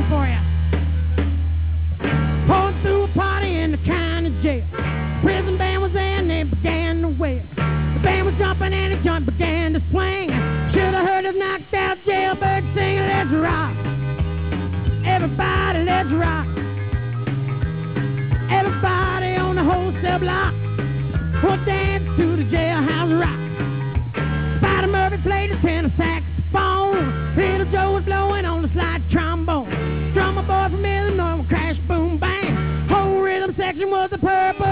for you. Pulling through a party in the county jail. Prison band was there and they began to wail. The band was jumping and the joint began to swing. Should have heard us knocked out jailbird singing, let's rock. Everybody, let's rock. Everybody on the whole cell block will dance to the jailhouse rock. Spider Murphy played the tenor saxophone. Little Joe was blowing on the slide trombone. Drummer boy from Illinois would crash, boom, bang. Whole rhythm section was the purple